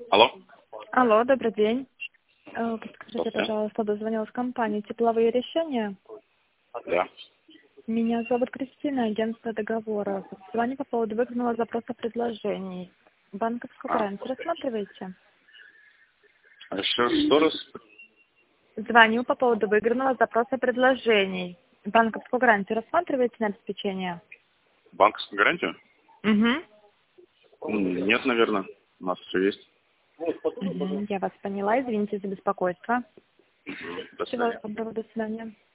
Алло? Алло, добрый день. Подскажите, Здравствуйте. пожалуйста, дозвонилась компания «Тепловые решения». Да. Меня зовут Кристина, агентство договоров. Звоню по поводу выгодного запроса предложений. Банковскую гарантию рассматриваете? Еще раз, что раз? Звоню по поводу выгодного запроса предложений. Банковскую гарантию рассматриваете на обеспечение? Банковскую гарантию? Угу. Нет, наверное. У нас все есть. Я вас поняла, извините за беспокойство. До Всего свидания. доброго, до свидания.